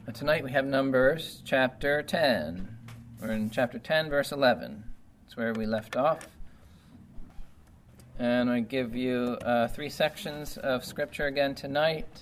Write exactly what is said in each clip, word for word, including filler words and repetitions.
Tonight we have Numbers chapter ten. We're in chapter ten, verse eleven. That's where we left off. And I give you uh, three sections of scripture again tonight.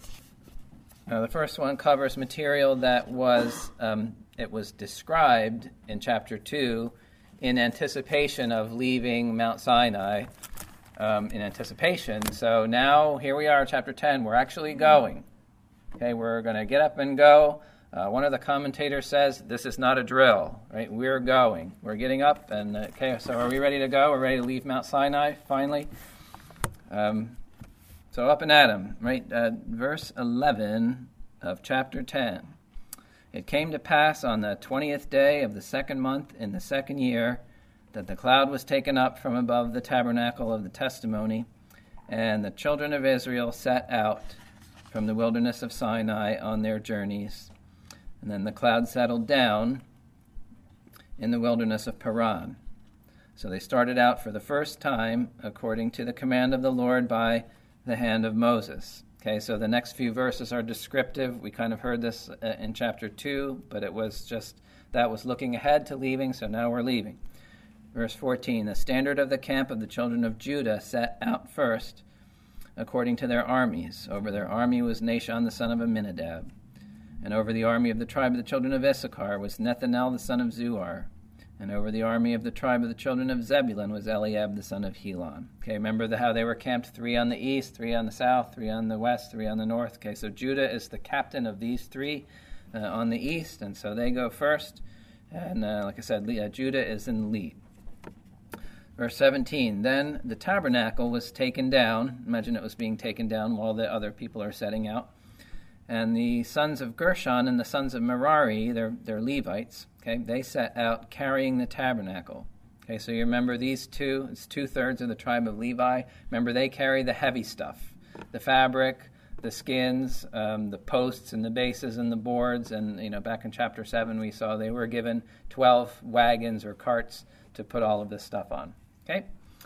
Uh, the first one covers material that was, um, it was described in chapter two in anticipation of leaving Mount Sinai, um, in anticipation. So now, here we are, chapter ten, we're actually going. Okay, we're going to get up and go. Uh, one of the commentators says, this is not a drill, right? We're going. We're getting up, and, uh, okay, so are we ready to go? We're ready to leave Mount Sinai, finally? Um, so up and at 'em, right? Uh, verse eleven of chapter ten. It came to pass on the twentieth day of the second month in the second year that the cloud was taken up from above the tabernacle of the testimony, and the children of Israel set out from the wilderness of Sinai on their journeys. And then the cloud settled down in the wilderness of Paran. So they started out for the first time according to the command of the Lord by the hand of Moses. Okay, so the next few verses are descriptive. We kind of heard this uh, in chapter two, but it was just, that was looking ahead to leaving, so now we're leaving. Verse fourteen, the standard of the camp of the children of Judah set out first according to their armies. Over their army was Nahshon the son of Amminadab. And over the army of the tribe of the children of Issachar was Nethanel the son of Zuar. And over the army of the tribe of the children of Zebulun was Eliab the son of Helon. Okay, remember the, how they were camped, three on the east, three on the south, three on the west, three on the north. Okay, so Judah is the captain of these three uh, on the east, and so they go first. And uh, like I said, uh, Judah is in the lead. Verse seventeen, then the tabernacle was taken down. Imagine it was being taken down while the other people are setting out. And the sons of Gershon and the sons of Merari, they're, they're Levites, okay, they set out carrying the tabernacle. Okay, so you remember these two, it's two-thirds of the tribe of Levi. Remember, they carry the heavy stuff, the fabric, the skins, um, the posts and the bases and the boards. And, you know, back in chapter seven we saw they were given twelve wagons or carts to put all of this stuff on. Okay,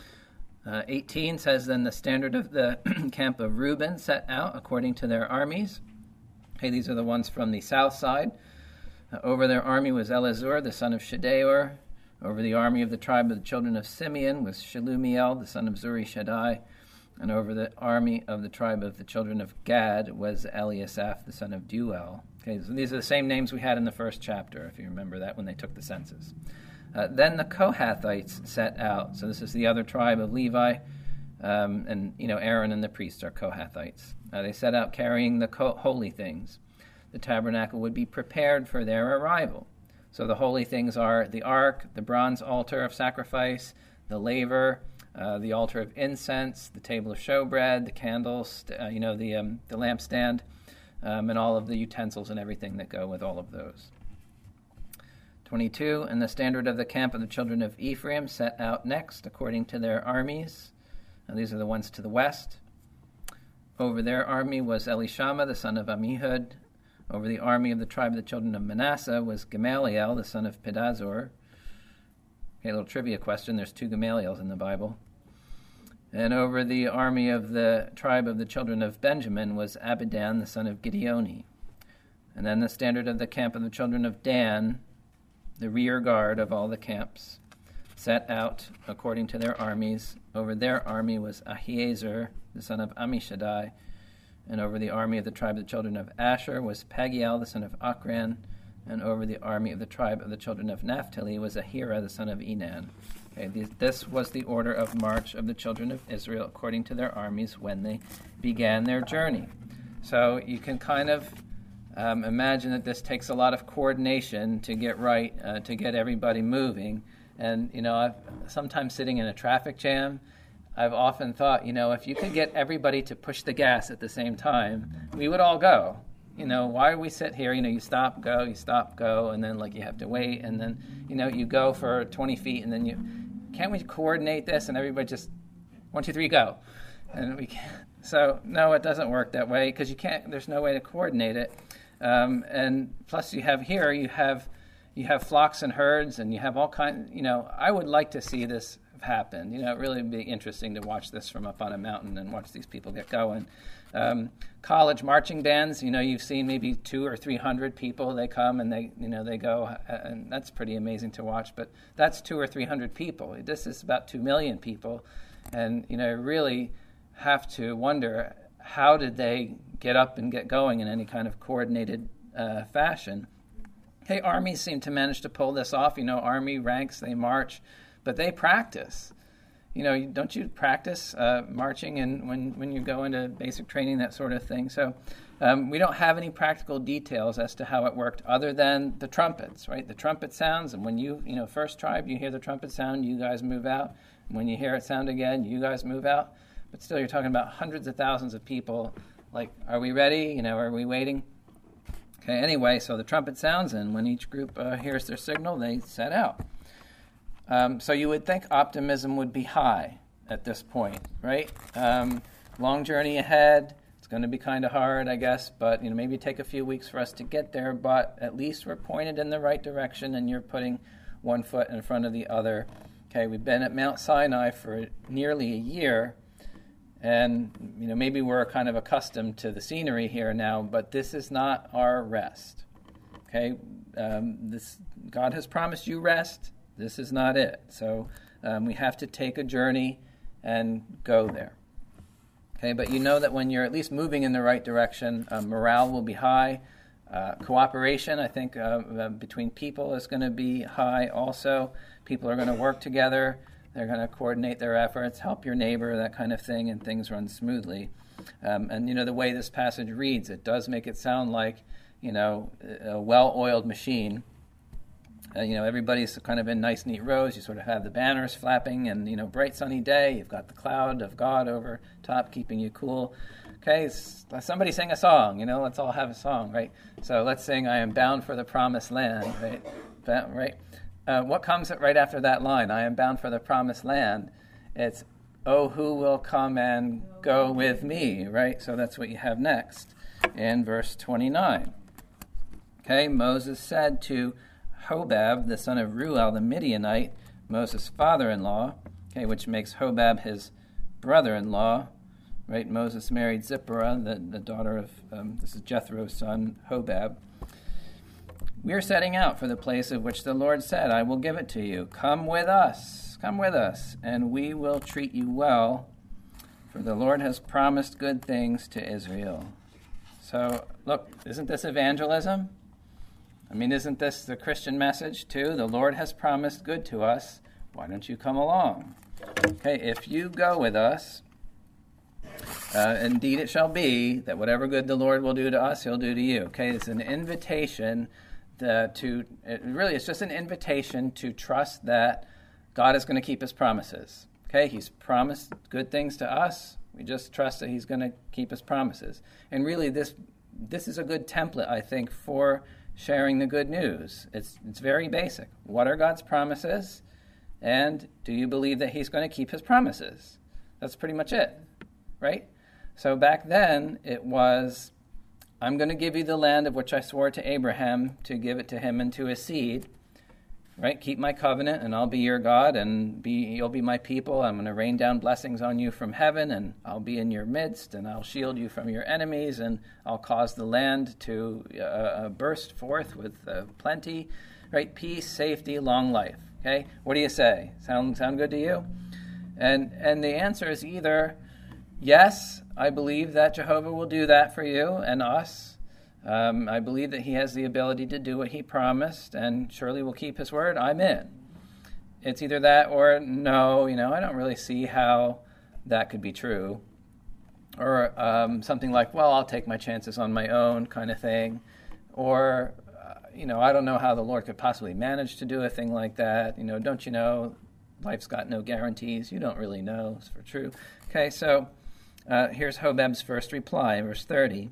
uh, eighteen says, then the standard of the camp of Reuben set out according to their armies. Okay, these are the ones from the south side. Uh, over their army was Elazur, the son of Shedeur. Over the army of the tribe of the children of Simeon was Shelumiel, the son of Zuri Shaddai. And over the army of the tribe of the children of Gad was Eliasaph, the son of Duel. Okay, so these are the same names we had in the first chapter, if you remember that, when they took the census. Uh, then the Kohathites set out. So this is the other tribe of Levi. Um, and, you know, Aaron and the priests are Kohathites. Uh, they set out carrying the co- holy things. The tabernacle would be prepared for their arrival. So the holy things are the ark, the bronze altar of sacrifice, the laver, uh, the altar of incense, the table of showbread, the candles, uh, you know, the, um, the lampstand, um, and all of the utensils and everything that go with all of those. twenty-two, and the standard of the camp of the children of Ephraim set out next according to their armies. And these are the ones to the west. Over their army was Elishama, the son of Ammihud. Over the army of the tribe of the children of Manasseh was Gamaliel, the son of Pedazur. Okay, a little trivia question. There's two Gamaliels in the Bible. And over the army of the tribe of the children of Benjamin was Abidan, the son of Gideoni. And then the standard of the camp of the children of Dan, the rear guard of all the camps, set out according to their armies. Over their army was Ahiezer, the son of Ammishaddai. And over the army of the tribe of the children of Asher was Pagiel, the son of Achran. And over the army of the tribe of the children of Naphtali was Ahira, the son of Enan. Okay, this was the order of march of the children of Israel according to their armies when they began their journey. So you can kind of um, imagine that this takes a lot of coordination to get right, uh, to get everybody moving. And, you know, I've sometimes sitting in a traffic jam, I've often thought, you know, if you could get everybody to push the gas at the same time, we would all go. You know, why do we sit here? You know, you stop, go, you stop, go, and then, like, you have to wait, and then, you know, you go for twenty feet, and then you, can't we coordinate this? And everybody just, one, two, three, go. And we can't. So, no, it doesn't work that way, because you can't, there's no way to coordinate it. Um, and plus you have here, you have, you have flocks and herds, and you have all kinds, you know, I would like to see this happened. You know, it really would be interesting to watch this from up on a mountain and watch these people get going. Um, college marching bands, you know, you've seen maybe two or three hundred people. They come and they, you know, they go, and that's pretty amazing to watch. But that's two or three hundred people. This is about two million people, and you know, really have to wonder, how did they get up and get going in any kind of coordinated uh, fashion? Hey, armies seem to manage to pull this off. You know, army ranks, they march, but they practice. You know, don't you practice uh, marching and when, when you go into basic training, that sort of thing? So um, we don't have any practical details as to how it worked other than the trumpets, right? The trumpet sounds, and when you, you know, first tribe, you hear the trumpet sound, you guys move out. When you hear it sound again, you guys move out. But still, you're talking about hundreds of thousands of people. Like, are we ready? You know, are we waiting? Okay, anyway, so the trumpet sounds, and when each group uh, hears their signal, they set out. Um, so you would think optimism would be high at this point, right? Um, long journey ahead. It's going to be kind of hard, I guess, but you know, maybe take a few weeks for us to get there, but at least we're pointed in the right direction, and you're putting one foot in front of the other. Okay, we've been at Mount Sinai for nearly a year, and you know, maybe we're kind of accustomed to the scenery here now, but this is not our rest. Okay, um, this God has promised you rest. This is not it. So um, we have to take a journey and go there. Okay, but you know that when you're at least moving in the right direction, uh, morale will be high. Uh, cooperation, I think, uh, uh, between people is going to be high also. People are going to work together. They're going to coordinate their efforts, help your neighbor, that kind of thing, and things run smoothly. Um, and, you know, the way this passage reads, it does make it sound like, you know, a well-oiled machine. Uh, you know, everybody's kind of in nice, neat rows. You sort of have the banners flapping and, you know, bright sunny day. You've got the cloud of God over top keeping you cool. Okay, somebody sing a song, you know, let's all have a song, right? So let's sing, I am bound for the promised land, right? That, right? Uh, what comes right after that line, I am bound for the promised land? It's, oh, who will come and go with me, right? So that's what you have next in verse twenty-nine. Okay, Moses said to Hobab, the son of Ruel, the Midianite, Moses' father-in-law, okay, which makes Hobab his brother-in-law, right? Moses married Zipporah, the, the daughter of, um, this is Jethro's son, Hobab. We are setting out for the place of which the Lord said, I will give it to you. Come with us, come with us, and we will treat you well, for the Lord has promised good things to Israel. So, look, isn't this evangelism? I mean, isn't this the Christian message too? The Lord has promised good to us. Why don't you come along? Okay, if you go with us, uh, indeed it shall be that whatever good the Lord will do to us, he'll do to you. Okay, it's an invitation the, to, it really it's just an invitation to trust that God is going to keep his promises. Okay, he's promised good things to us. We just trust that he's going to keep his promises. And really this this is a good template, I think, for sharing the good news. It's it's very basic. What are God's promises? And do you believe that he's going to keep his promises? That's pretty much it, right? So back then it was, I'm going to give you the land of which I swore to Abraham to give it to him and to his seed, right? Keep my covenant and I'll be your God and be you'll be my people. I'm going to rain down blessings on you from heaven and I'll be in your midst and I'll shield you from your enemies and I'll cause the land to uh, burst forth with uh, plenty, right? Peace, safety, long life. Okay, what do you say? Sound sound good to you? And and the answer is either yes, I believe that Jehovah will do that for you and us. Um, I believe that he has the ability to do what he promised and surely will keep his word. I'm in. It's either that or no, you know, I don't really see how that could be true. Or um, something like, well, I'll take my chances on my own kind of thing. Or, uh, you know, I don't know how the Lord could possibly manage to do a thing like that. You know, don't you know, life's got no guarantees. You don't really know, it's for true. Okay, so uh, here's Hobab's first reply, verse thirty.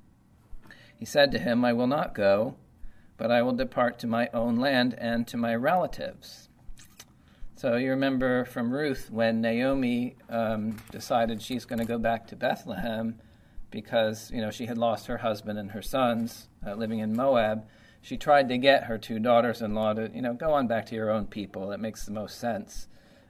He said to him, I will not go, but I will depart to my own land and to my relatives. So you remember from Ruth when Naomi um, decided she's going to go back to Bethlehem because, you know, she had lost her husband and her sons uh, living in Moab. She tried to get her two daughters-in-law to, you know, go on back to your own people. It makes the most sense.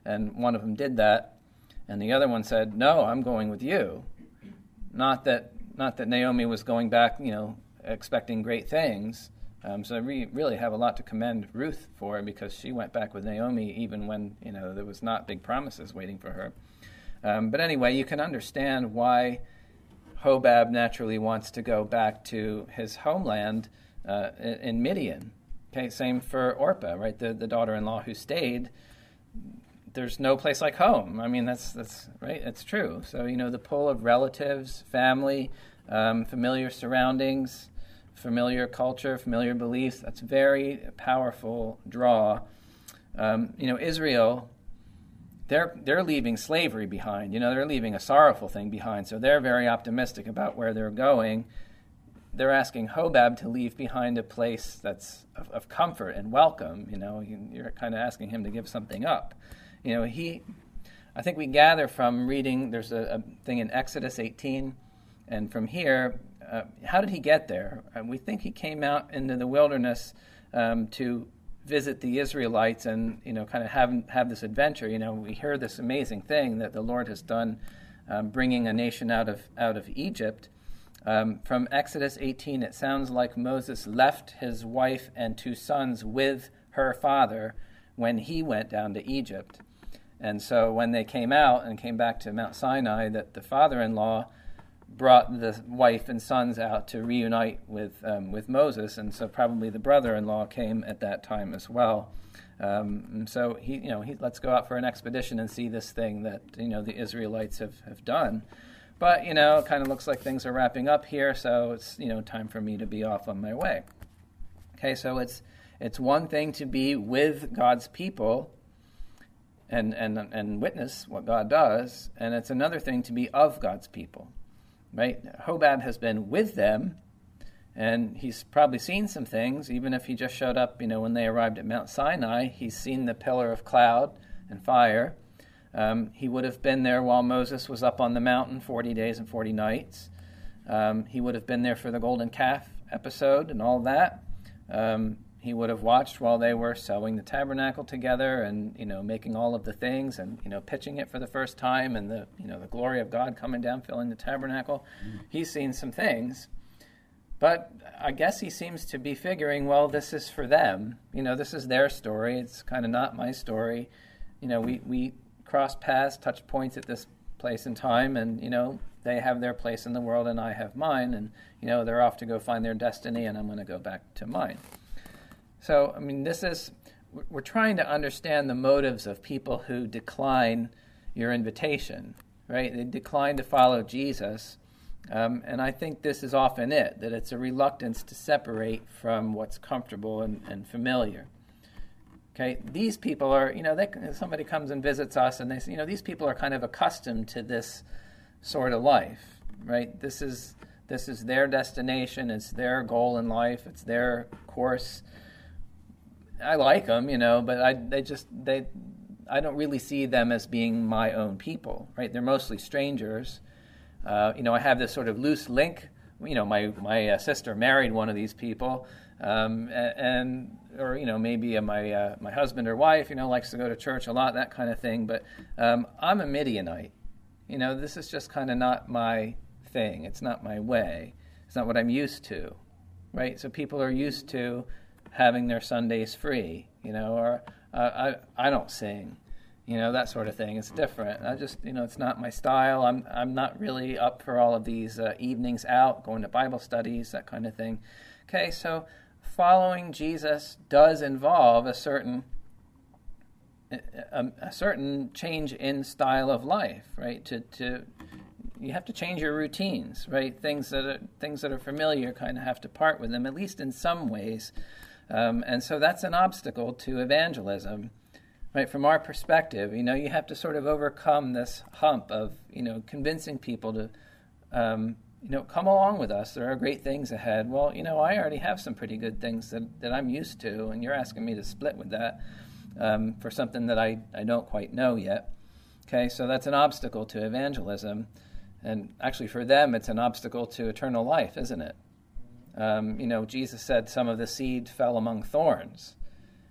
and one of them did that, and the other one said, no, I'm going with you. Not that not that Naomi was going back, you know, expecting great things. Um, so we really have a lot to commend Ruth for, because she went back with Naomi even when, you know, there was not big promises waiting for her. Um, but anyway, you can understand why Hobab naturally wants to go back to his homeland uh, in, in Midian. Okay, same for Orpah, right? The the daughter-in-law who stayed. There's no place like home. I mean, that's that's right. It's true. So you know, the pull of relatives, family, um, familiar surroundings, familiar culture, familiar beliefs. That's a very powerful draw. Um, you know, Israel. They're they're leaving slavery behind. You know, they're leaving a sorrowful thing behind. So they're very optimistic about where they're going. They're asking Hobab to leave behind a place that's of, of comfort and welcome. You know, you're kind of asking him to give something up. You know, he. I think we gather from reading. There's a, a thing in Exodus eighteen, and from here, uh, how did he get there? Uh, we think he came out into the wilderness um, to visit the Israelites and, you know, kind of have have this adventure. You know, we hear this amazing thing that the Lord has done, um, bringing a nation out of out of Egypt. Um, from Exodus eighteen, it sounds like Moses left his wife and two sons with her father when he went down to Egypt. And so when they came out and came back to Mount Sinai, that the father-in-law brought the wife and sons out to reunite with um, with Moses, and so probably the brother-in-law came at that time as well. Um, and so he, you know, he let's go out for an expedition and see this thing that, you know, the Israelites have, have done. But you know, it kind of looks like things are wrapping up here, so it's, you know, time for me to be off on my way. Okay, so it's it's one thing to be with God's people and and and witness what God does, and it's another thing to be of God's people. Right? Hobab has been with them, and he's probably seen some things, even if he just showed up, you know, when they arrived at Mount Sinai. He's seen the pillar of cloud and fire. Um, he would have been there while Moses was up on the mountain forty days and forty nights. Um, he would have been there for the golden calf episode and all that. Um, he would have watched while they were sewing the tabernacle together and, you know, making all of the things and, you know, pitching it for the first time and the, you know, the glory of God coming down, filling the tabernacle. Mm. He's seen some things, but I guess he seems to be figuring, well, this is for them. You know, this is their story. It's kind of not my story. You know, we, we cross paths, touch points at this place and time, and, you know, they have their place in the world and I have mine, and, you know, they're off to go find their destiny and I'm going to go back to mine. So, I mean, this is, we're trying to understand the motives of people who decline your invitation, right? They decline to follow Jesus. Um, and I think this is often it, that it's a reluctance to separate from what's comfortable and, and familiar. Okay, these people are, you know, they, somebody comes and visits us and they say, you know, these people are kind of accustomed to this sort of life, right? This is, this is their destination, it's their goal in life, it's their course. I like them, you know, but I they just they I don't really see them as being my own people, right? They're mostly strangers. Uh, you know, I have this sort of loose link. You know, my my uh, sister married one of these people, um, and, and or you know maybe uh, my uh, my husband or wife, you know, likes to go to church a lot, that kind of thing. But um, I'm a Midianite. You know, this is just kind of not my thing. It's not my way. It's not what I'm used to, right? So people are used to having their Sundays free, you know, or uh, I I don't sing, you know, that sort of thing. It's different. I just, you know, it's not my style. I'm I'm not really up for all of these uh, evenings out, going to Bible studies, that kind of thing. Okay, so following Jesus does involve a certain a, a certain change in style of life, right? To to you have to change your routines, right? Things that are things that are familiar kind of have to part with them, at least in some ways. Um, and so that's an obstacle to evangelism, right? From our perspective, you know, you have to sort of overcome this hump of, you know, convincing people to, um, you know, come along with us. There are great things ahead. Well, you know, I already have some pretty good things that, that I'm used to, and you're asking me to split with that um, for something that I, I don't quite know yet. Okay, so that's an obstacle to evangelism. And actually for them, it's an obstacle to eternal life, isn't it? Um, you know, Jesus said some of the seed fell among thorns.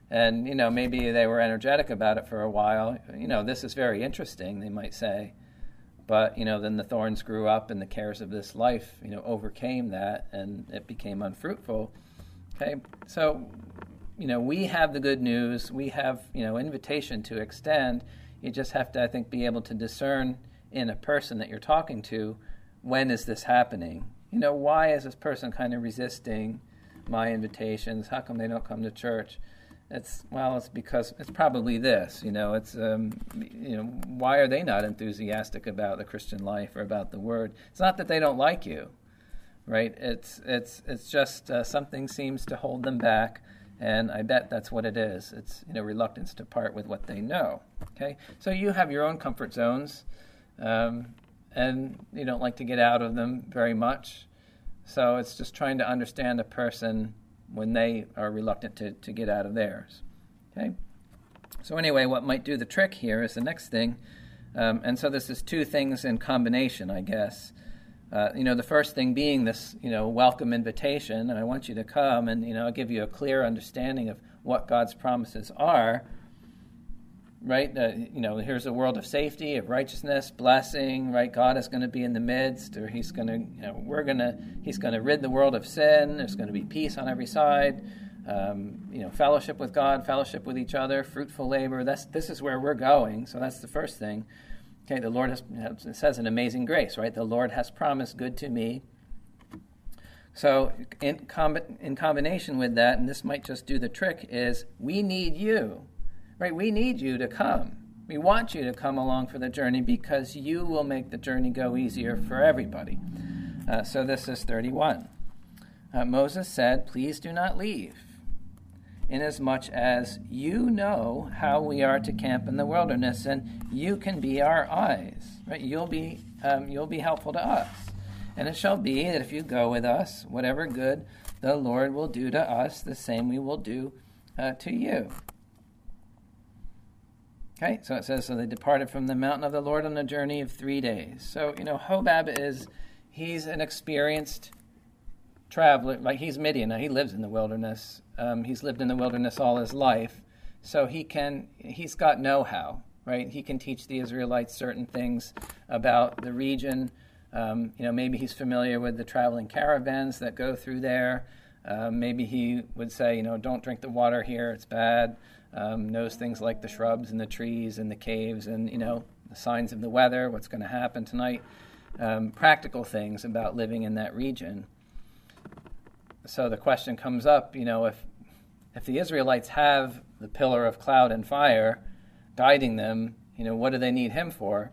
And, you know, maybe they were energetic about it for a while. You know, this is very interesting, they might say. But, you know, then the thorns grew up and the cares of this life, you know, overcame that and it became unfruitful. Okay, so, you know, we have the good news. We have, you know, invitation to extend. You just have to, I think, be able to discern in a person that you're talking to, when is this happening? You know, why is this person kind of resisting my invitations? How come they don't come to church? It's, well, it's because it's probably this, you know, it's, um, you know, why are they not enthusiastic about the Christian life or about the Word? It's not that they don't like you, right? It's, it's, it's just uh, something seems to hold them back, and I bet that's what it is. It's, you know, reluctance to part with what they know, okay? So you have your own comfort zones, um, and you don't like to get out of them very much. So it's just trying to understand a person when they are reluctant to, to get out of theirs. Okay? So anyway, what might do the trick here is the next thing. Um, and so this is two things in combination, I guess. Uh, you know, the first thing being this, you know, welcome invitation, and I want you to come, and, you know, I'll give you a clear understanding of what God's promises are. Right? Uh, you know, here's a world of safety, of righteousness, blessing, right? God is going to be in the midst, or he's going to, you know, we're going to, he's going to rid the world of sin. There's going to be peace on every side. Um, you know, fellowship with God, fellowship with each other, fruitful labor. That's, this is where we're going. So that's the first thing. Okay, the Lord has, it says in Amazing Grace, right? The Lord has promised good to me. So in, com- in combination with that, and this might just do the trick, is we need you. Right, we need you to come. We want you to come along for the journey because you will make the journey go easier for everybody. Uh, so this is thirty-one. Uh, Moses said, "Please do not leave, inasmuch as you know how we are to camp in the wilderness, and you can be our eyes." Right, you'll be um, you'll be helpful to us. And it shall be that if you go with us, whatever good the Lord will do to us, the same we will do uh, to you. Okay, so it says, so they departed from the mountain of the Lord on a journey of three days. So, you know, Hobab is, he's an experienced traveler. Like, he's Midian. Now, he lives in the wilderness. Um, he's lived in the wilderness all his life. So he can, he's got know-how, right? He can teach the Israelites certain things about the region. Um, you know, maybe he's familiar with the traveling caravans that go through there. Uh, maybe he would say, you know, don't drink the water here, it's bad. Um, knows things like the shrubs and the trees and the caves and, you know, the signs of the weather, what's going to happen tonight, um, practical things about living in that region. So the question comes up, you know, if if the Israelites have the pillar of cloud and fire guiding them, you know, what do they need him for?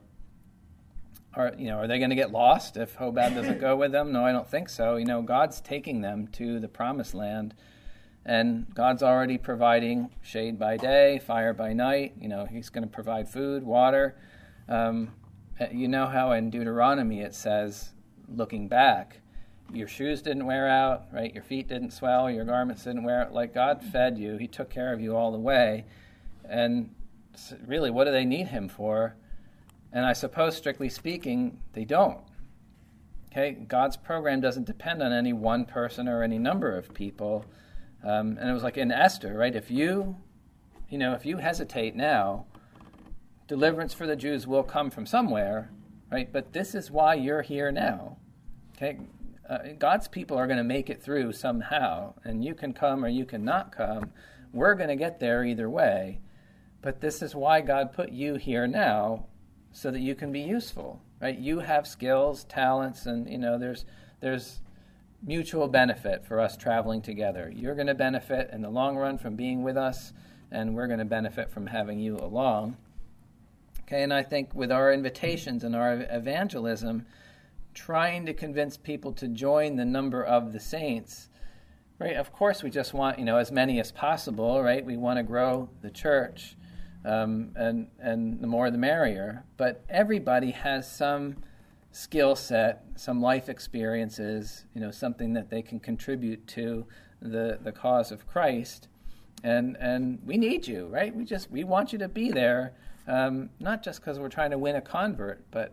Are, you know, are they going to get lost if Hobab doesn't go with them? No, I don't think so. You know, God's taking them to the promised land. And God's already providing shade by day, fire by night. You know, he's going to provide food, water. Um, you know how in Deuteronomy it says, looking back, your shoes didn't wear out, right? Your feet didn't swell, your garments didn't wear out. Like, God fed you. He took care of you all the way. And really, what do they need him for? And I suppose, strictly speaking, they don't. Okay? God's program doesn't depend on any one person or any number of people. Um, and it was like in Esther, right? If you, you know, if you hesitate now, deliverance for the Jews will come from somewhere, right? But this is why you're here now, okay? Uh, God's people are going to make it through somehow, and you can come or you can not come. We're going to get there either way, but this is why God put you here now, so that you can be useful, right? You have skills, talents, and, you know, there's there's. mutual benefit for us traveling together. You're going to benefit in the long run from being with us, and we're going to benefit from having you along. Okay, and I think with our invitations and our evangelism, trying to convince people to join the number of the saints, right? Of course, we just want, you know, as many as possible, right? We want to grow the church, um, and and the more the merrier. But everybody has some skill set, some life experiences, you know, something that they can contribute to the, the cause of Christ. And and we need you, right? We just, we want you to be there, um, not just because we're trying to win a convert, but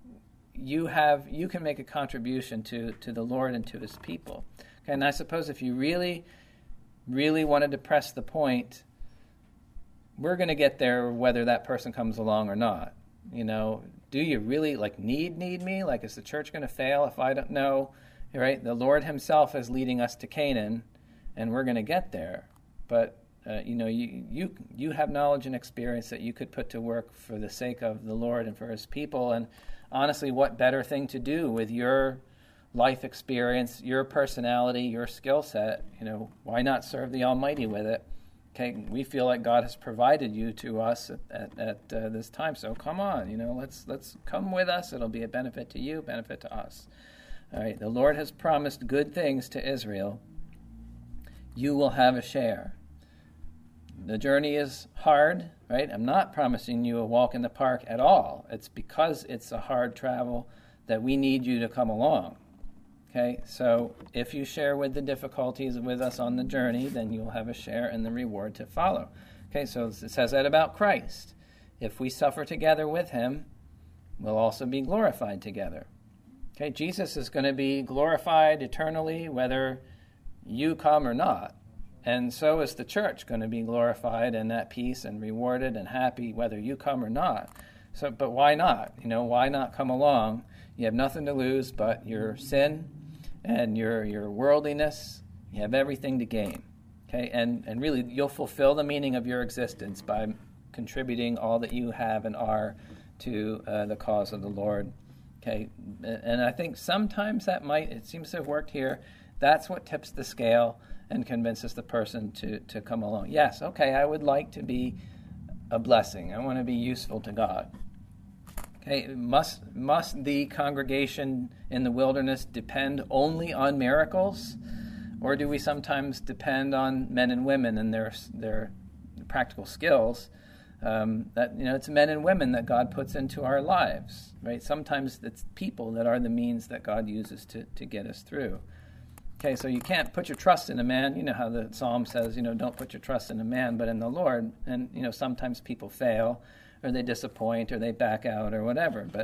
you have, you can make a contribution to, to the Lord and to his people. Okay, and I suppose if you really, really wanted to press the point, we're going to get there whether that person comes along or not. You know, do you really like need need me? Like, is the church going to fail if I don't know? Right? The Lord himself is leading us to Canaan, and we're going to get there. But uh, you know, you you you have knowledge and experience that you could put to work for the sake of the Lord and for his people. And honestly, what better thing to do with your life experience, your personality, your skill set? You know, why not serve the Almighty with it? Okay, we feel like God has provided you to us at, at, at uh, this time, so come on, you know, let's let's come with us. It'll be a benefit to you, benefit to us. All right, the Lord has promised good things to Israel. You will have a share. The journey is hard, right? I'm not promising you a walk in the park at all. It's because it's a hard travel that we need you to come along. Okay, so if you share with the difficulties with us on the journey, then you'll have a share in the reward to follow. Okay, so it says that about Christ. If we suffer together with him, we'll also be glorified together. Okay, Jesus is going to be glorified eternally whether you come or not. And so is the church going to be glorified and at peace and rewarded and happy whether you come or not. So, but why not? You know, why not come along? You have nothing to lose but your sin and your your worldliness. You have everything to gain. Okay, and, and really you'll fulfill the meaning of your existence by contributing all that you have and are to uh, the cause of the Lord. Okay, and I think sometimes that might, it seems to have worked here, that's what tips the scale and convinces the person to, to come along. Yes, okay, I would like to be a blessing. I want to be useful to God. Okay, must must the congregation in the wilderness depend only on miracles, or do we sometimes depend on men and women and their their practical skills? Um, that you know, it's men and women that God puts into our lives, right? Sometimes it's people that are the means that God uses to to get us through. Okay, so you can't put your trust in a man. You know how the Psalm says, you know, don't put your trust in a man, but in the Lord. And you know, sometimes people fail, or they disappoint, or they back out, or whatever. But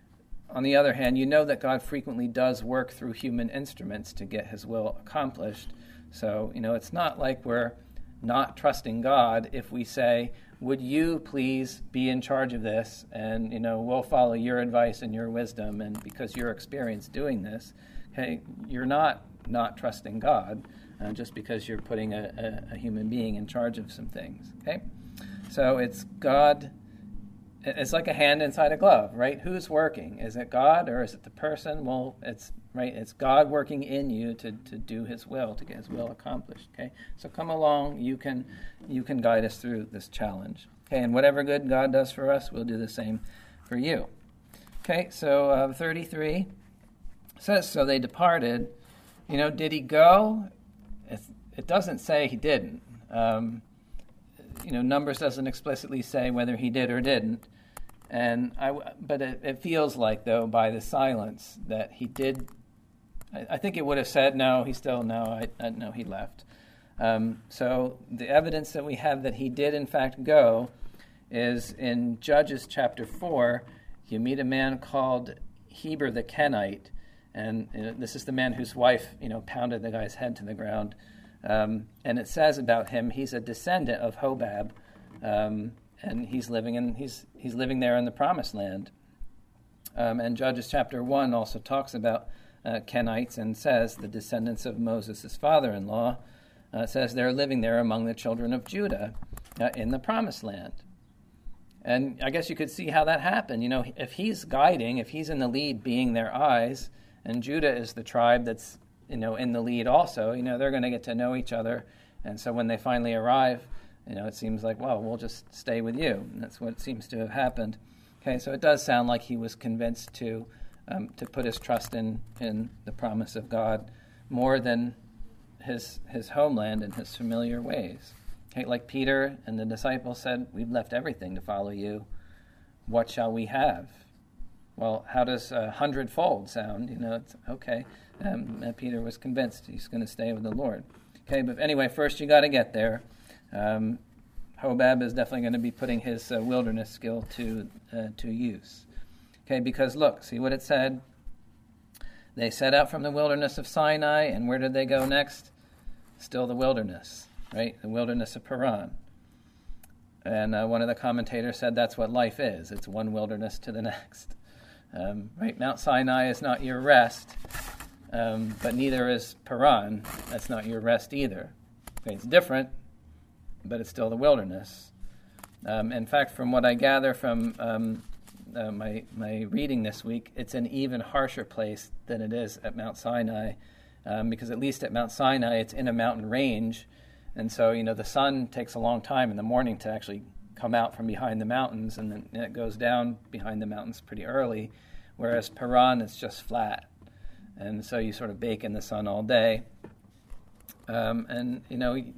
on the other hand, you know that God frequently does work through human instruments to get his will accomplished. So, you know, it's not like we're not trusting God if we say, would you please be in charge of this? And, you know, we'll follow your advice and your wisdom, and because you're experienced doing this, okay, you're not not trusting God uh, just because you're putting a, a, a human being in charge of some things, okay? So it's God. It's like a hand inside a glove, right? Who's working? Is it God or is it the person? Well, it's right. It's God working in you to, to do his will, to get his will accomplished, okay? So come along. You can you can guide us through this challenge, okay? And whatever good God does for us, we'll do the same for you. Okay, so uh, thirty-three says, so they departed. You know, did he go? It, it doesn't say he didn't. Um, you know, Numbers doesn't explicitly say whether he did or didn't. And I, but it, it feels like, though, by the silence, that he did. I, I think it would have said, no, he still, no, I, I no, he left. Um, so the evidence that we have that he did, in fact, go is in Judges chapter four. You meet a man called Heber the Kenite, and you know, this is the man whose wife, you know, pounded the guy's head to the ground. Um, and it says about him, he's a descendant of Hobab, um, and he's living in he's he's living there in the Promised Land. Um, and Judges chapter one also talks about uh, Kenites and says the descendants of Moses' father-in-law. Uh, it says they're living there among the children of Judah uh, in the Promised Land. And I guess you could see how that happened. You know, if he's guiding, if he's in the lead, being their eyes, and Judah is the tribe that's, you know, in the lead also, you know, they're going to get to know each other. And so when they finally arrive, you know, it seems like, well, we'll just stay with you. And that's what seems to have happened. Okay, so it does sound like he was convinced to um, to put his trust in, in the promise of God more than his his homeland and his familiar ways. Okay, like Peter and the disciples said, we've left everything to follow you. What shall we have? Well, how does a hundredfold sound? You know, it's okay. Um, Peter was convinced he's going to stay with the Lord. Okay, but anyway, first you got to get there. Um, Hobab is definitely going to be putting his uh, wilderness skill to uh, to use. Okay, because look, see what it said? They set out from the wilderness of Sinai, and where did they go next? Still the wilderness, right? The wilderness of Paran. And uh, one of the commentators said that's what life is. It's one wilderness to the next. Um, right? Mount Sinai is not your rest, um, but neither is Paran. That's not your rest either. Okay, it's different, but it's still the wilderness. Um, in fact, from what I gather from um, uh, my my reading this week, it's an even harsher place than it is at Mount Sinai, um, because at least at Mount Sinai, it's in a mountain range, and so you know the sun takes a long time in the morning to actually come out from behind the mountains, and then it goes down behind the mountains pretty early, whereas Paran is just flat, and so you sort of bake in the sun all day, um, and you know you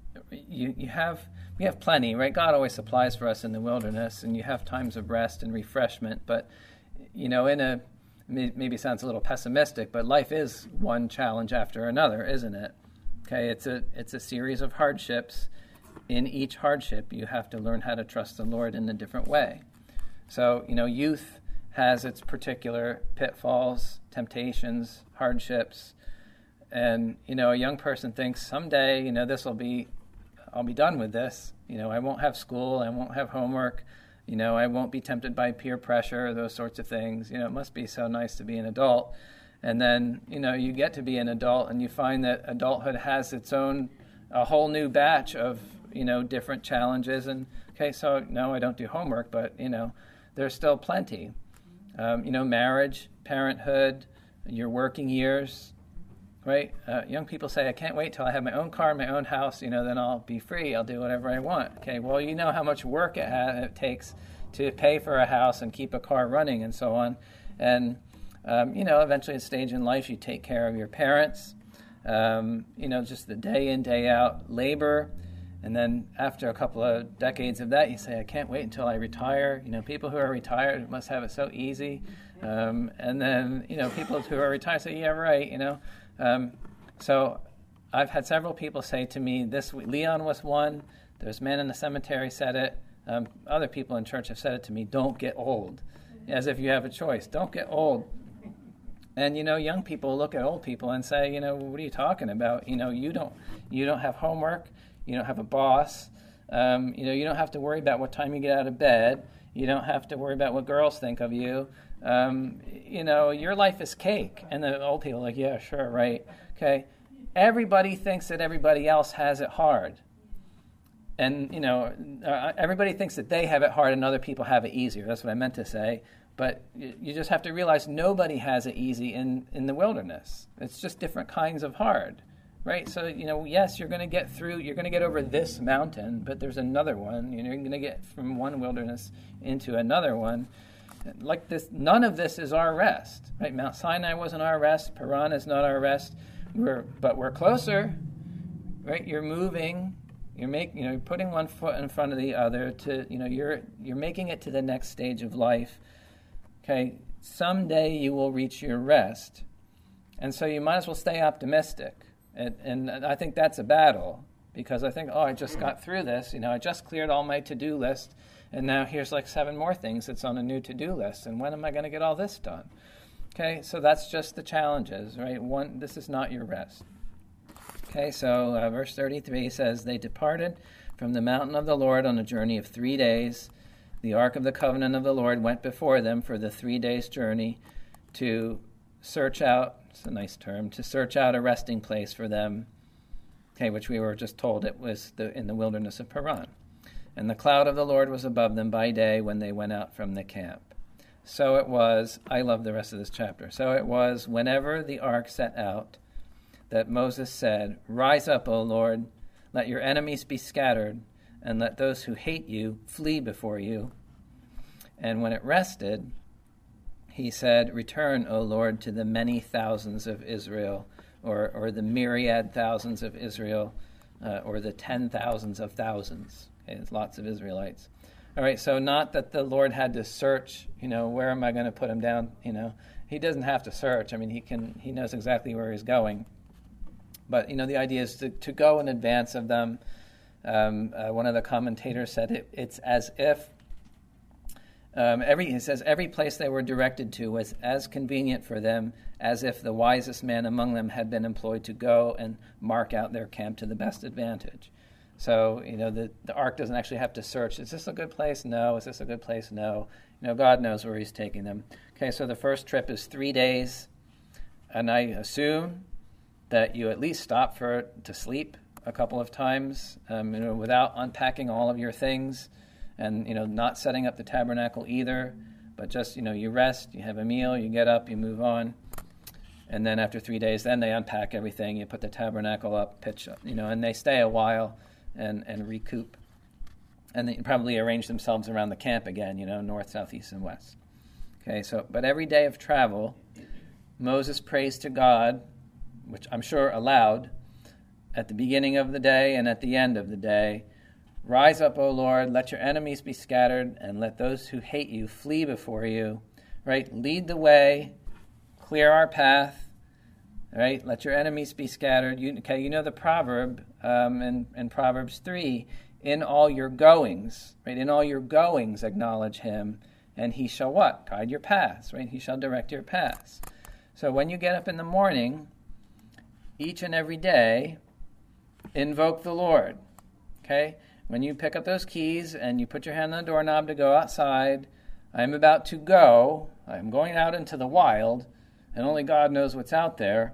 you have. We have plenty, right? God always supplies for us in the wilderness, and you have times of rest and refreshment. But, you know, in a, maybe it sounds a little pessimistic, but life is one challenge after another, isn't it? Okay, it's a it's a series of hardships. In each hardship, you have to learn how to trust the Lord in a different way. So, you know, youth has its particular pitfalls, temptations, hardships. And, you know, a young person thinks someday, you know, this will be I'll be done with this. You know, I won't have school. I won't have homework. You know, I won't be tempted by peer pressure, those sorts of things. You know, it must be so nice to be an adult. And then, you know, you get to be an adult and you find that adulthood has its own, a whole new batch of, you know, different challenges. And, okay, so no, I don't do homework, but, you know, there's still plenty. Um, you know, marriage, parenthood, your working years. Right? Uh, young people say, I can't wait till I have my own car, my own house, you know, then I'll be free. I'll do whatever I want. Okay, well, you know how much work it, ha- it takes to pay for a house and keep a car running and so on. And, um, you know, eventually at a stage in life, you take care of your parents, um, you know, just the day in, day out labor. And then after a couple of decades of that, you say, I can't wait until I retire. You know, people who are retired must have it so easy. Um, and then, you know, people who are retired say, yeah, right, you know. Um, so I've had several people say to me this week, Leon was one, there's men in the cemetery said it, um, other people in church have said it to me, don't get old, as if you have a choice, don't get old. And, you know, young people look at old people and say, you know, what are you talking about? You know, you don't, you don't have homework, you don't have a boss, um, you know, you don't have to worry about what time you get out of bed, you don't have to worry about what girls think of you. Um, you know, your life is cake. And the old people are like, yeah, sure, right. Okay. Everybody thinks that everybody else has it hard. And, you know, uh, everybody thinks that they have it hard and other people have it easier. That's what I meant to say. But you, you just have to realize nobody has it easy in, in the wilderness. It's just different kinds of hard, right? So, you know, yes, you're going to get through, you're going to get over this mountain, but there's another one. You know, you're going to get from one wilderness into another one. Like this, none of this is our rest, right? Mount Sinai wasn't our rest. Paran is not our rest. We're, but we're closer, right? You're moving. You're making, you know, putting one foot in front of the other. To, you know, you're you're making it to the next stage of life. Okay, someday you will reach your rest, and so you might as well stay optimistic. And, and I think that's a battle because I think, oh, I just got through this. You know, I just cleared all my to-do list. And now here's like seven more things that's on a new to-do list. And when am I going to get all this done? Okay, so that's just the challenges, right? One, this is not your rest. Okay, so uh, verse thirty-three says, they departed from the mountain of the Lord on a journey of three days. The ark of the covenant of the Lord went before them for the three days' journey to search out, it's a nice term, to search out a resting place for them, okay, which we were just told it was the, in the wilderness of Paran. And the cloud of the Lord was above them by day when they went out from the camp. So it was, I love the rest of this chapter, so it was whenever the ark set out that Moses said, rise up, O Lord, let your enemies be scattered, and let those who hate you flee before you. And when it rested, he said, return, O Lord, to the many thousands of Israel, or, or the myriad thousands of Israel, uh, or the ten thousands of thousands. Okay, there's lots of Israelites. All right, so not that the Lord had to search, you know, where am I going to put him down? You know, he doesn't have to search. I mean, he can, he knows exactly where he's going. But, you know, the idea is to, to go in advance of them. Um, uh, one of the commentators said it, it's as if, um, every, he says, every place they were directed to was as convenient for them as if the wisest man among them had been employed to go and mark out their camp to the best advantage. So, you know, the, the ark doesn't actually have to search. Is this a good place? No. Is this a good place? No. You know, God knows where he's taking them. Okay, so the first trip is three days, and I assume that you at least stop for to sleep a couple of times, um, you know, without unpacking all of your things, and, you know, not setting up the tabernacle either, but just, you know, you rest, you have a meal, you get up, you move on. And then after three days, then they unpack everything, you put the tabernacle up, pitch up, you know, and they stay a while and, and recoup. And they probably arrange themselves around the camp again, you know, north, south, east, and west. Okay, so, but every day of travel, Moses prays to God, which I'm sure aloud, at the beginning of the day and at the end of the day. Rise up, O Lord, let your enemies be scattered, and let those who hate you flee before you. Right? Lead the way, clear our path. Right? Let your enemies be scattered. You, okay, you know the proverb um, in, in Proverbs three, in all your goings, right? In all your goings acknowledge him, and he shall what? Guide your paths, right? He shall direct your paths. So when you get up in the morning, each and every day, invoke the Lord, okay? When you pick up those keys and you put your hand on the doorknob to go outside, I'm about to go, I'm going out into the wild, and only God knows what's out there.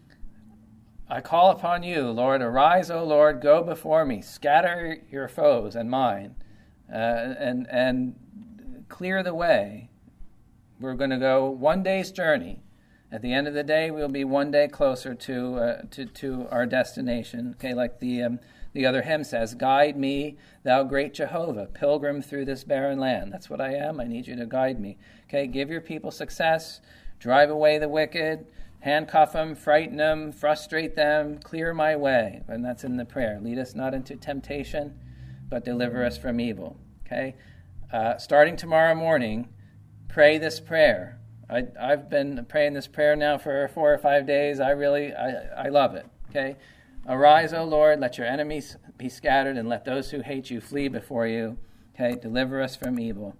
I call upon you, Lord, arise, O Lord, go before me, scatter your foes and mine, uh, and, and clear the way. We're going to go one day's journey. At the end of the day, we'll be one day closer to uh, to, to our destination. Okay, like the um, the other hymn says, guide me, thou great Jehovah, pilgrim through this barren land. That's what I am. I need you to guide me. Okay, give your people success, drive away the wicked, handcuff them, frighten them, frustrate them, clear my way. And that's in the prayer. Lead us not into temptation, but deliver us from evil. Okay, uh, starting tomorrow morning, pray this prayer. I, I've been praying this prayer now for four or five days. I really, I, I love it, okay? Arise, O Lord, let your enemies be scattered, and let those who hate you flee before you, okay? Deliver us from evil.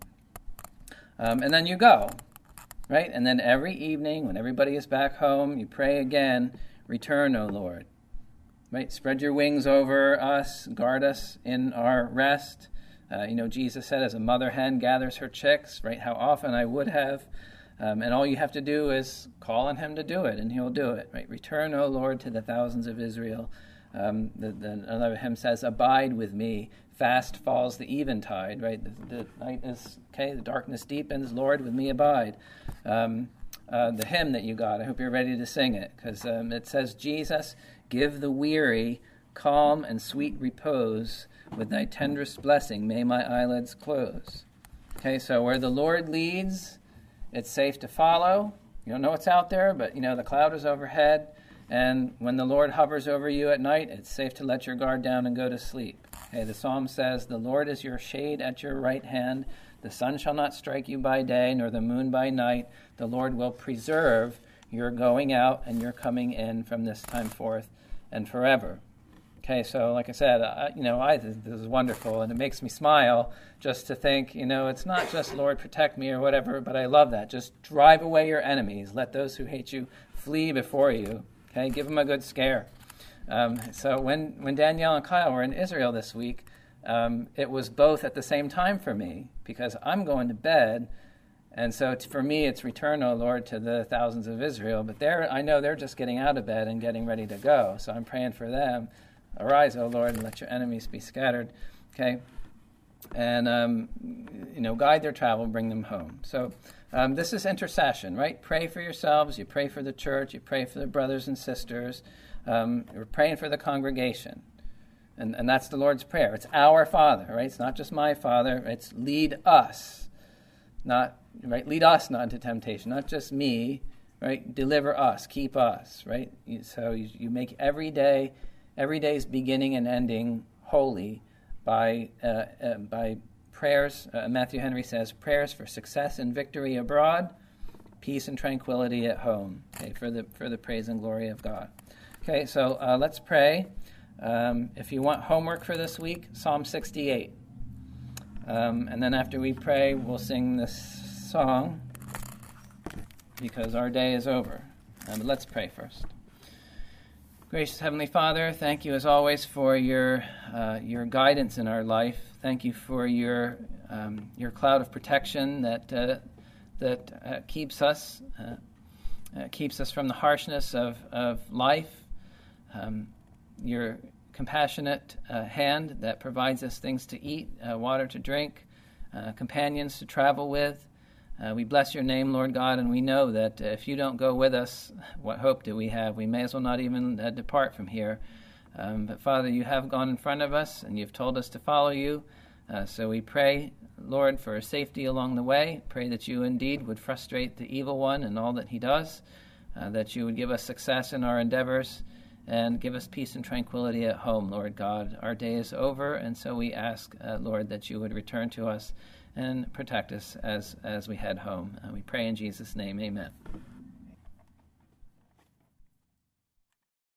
Um, and then you go, right? And then every evening, when everybody is back home, you pray again, return, O Lord, right? Spread your wings over us, guard us in our rest. Uh, you know, Jesus said, as a mother hen gathers her chicks, right? How often I would have. Um, and all you have to do is call on him to do it, and he'll do it. Right? Return, O Lord, to the thousands of Israel. Um, the, the, another hymn says, abide with me. Fast falls the eventide. Right? The, the night is, okay, the darkness deepens. Lord, with me abide. Um, uh, the hymn that you got, I hope you're ready to sing it, because um, it says, Jesus, give the weary calm and sweet repose. With thy tenderest blessing may my eyelids close. Okay, so where the Lord leads, it's safe to follow. You don't know what's out there, but, you know, the cloud is overhead. And when the Lord hovers over you at night, it's safe to let your guard down and go to sleep. Okay, the psalm says, the Lord is your shade at your right hand. The sun shall not strike you by day, nor the moon by night. The Lord will preserve your going out and your coming in from this time forth and forever. Okay, so like I said, I, you know, I this is wonderful, and it makes me smile just to think, you know, it's not just Lord protect me or whatever, but I love that. Just drive away your enemies. Let those who hate you flee before you. Okay, give them a good scare. Um, so when when Danielle and Kyle were in Israel this week, um, it was both at the same time for me, because I'm going to bed, and so t- for me it's return, O Lord, to the thousands of Israel. But they're I know they're just getting out of bed and getting ready to go, so I'm praying for them. Arise, O Lord, and let your enemies be scattered. Okay, and um, you know, guide their travel, bring them home. So um, this is intercession, right? Pray for yourselves. You pray for the church. You pray for the brothers and sisters. Um, you're praying for the congregation, and and that's the Lord's prayer. It's our Father, right? It's not just my Father. It's lead us, not right. Lead us not into temptation. Not just me, right? Deliver us, keep us, right? You, so you, you make every day. Every day's beginning and ending holy by uh, uh, by prayers. Uh, Matthew Henry says, prayers for success and victory abroad, peace and tranquility at home. Okay, for the for the praise and glory of God. Okay, so uh, let's pray. Um, if you want homework for this week, Psalm sixty-eight. Um, and then after we pray, we'll sing this song because our day is over. Um, but let's pray first. Gracious Heavenly Father, thank you as always for your uh, your guidance in our life. Thank you for your um, your cloud of protection that uh, that uh, keeps us uh, uh, keeps us from the harshness of of life. Um, your compassionate uh, hand that provides us things to eat, uh, water to drink, uh, companions to travel with. Uh, we bless your name, Lord God, and we know that uh, if you don't go with us, what hope do we have? We may as well not even uh, depart from here. Um, but Father, you have gone in front of us, and you've told us to follow you. Uh, so we pray, Lord, for safety along the way. Pray that you indeed would frustrate the evil one and all that he does, uh, that you would give us success in our endeavors, and give us peace and tranquility at home, Lord God. Our day is over, and so we ask, uh, Lord, that you would return to us and protect us as, as we head home. Uh, we pray in Jesus' name, amen.